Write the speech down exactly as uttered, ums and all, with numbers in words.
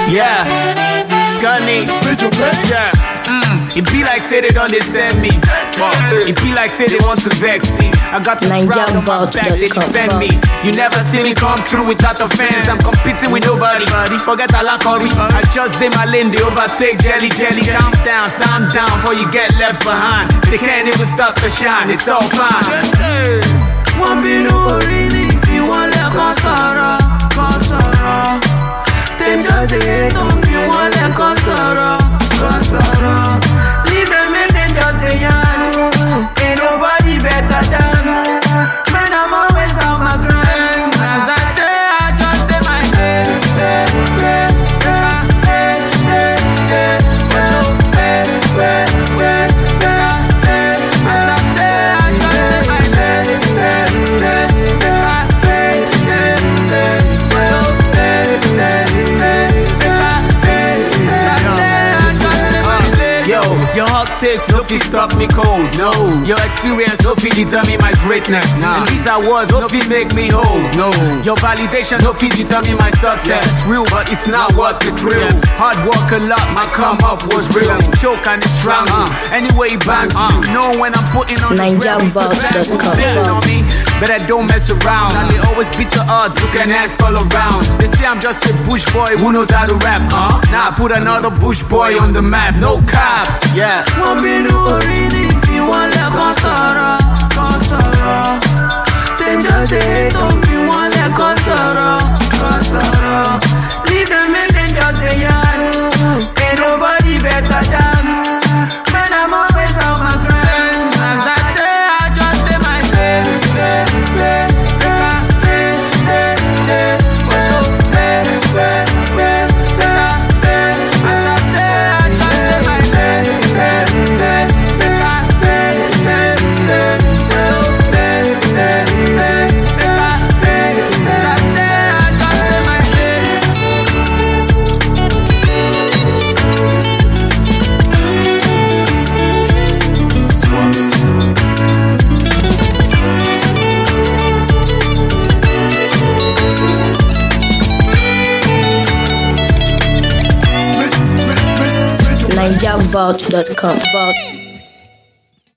Yeah, Scunny. Yeah. Mm. It be like say they don't they send me. But it be like say they want to vex me. I got the crowd on my back, they defend me. You never see me come through without the fans. I'm competing with nobody. Forget Alakori. I just did my lane, they overtake jelly jelly. Calm down, stand down before you get left behind. They can't even stop the shine, it's all fine. One be no really if you want to Kosara, Kosara. Then just the hate on you want to Kosara, Kosara. Leave them and then just the yarn. Ain't nobody better than me. Man, I'm always on my grind. As I day, I just day my day, day, day, day, day, day, day, day, day, day. As I day, I just day my day, day, day, day, day, day, day. Yo, your hot takes no fit stop me cold. No, your experience no fit determine my greatness. Nah. And these awards no fit make me whole. No, your validation no fit determine my success. It's real, but it's not worth the thrill. Hard work a lot, my come up was real. Choke and it's strong. Uh. Anyway, banks, uh. you know when I'm putting on Niger Vault dot com. on me, but I don't mess around. And they always beat the odds. You can ask all around. They say I'm just a bush boy who knows how to rap. Uh. Now I put another bush boy on the map. No cap. Yeah. One be no really if you want to Kosara, Kosara. Then just the hate on you want to Kosara, Kosara. Leave them and then just the yarn. Ain't nobody better than me. Man, I'm always on my grind. As I day, I just day my day, day, day, day, day, day, day, day, day, day. As I day, I just day my day, day, day, day, day, Niger Vault dot com.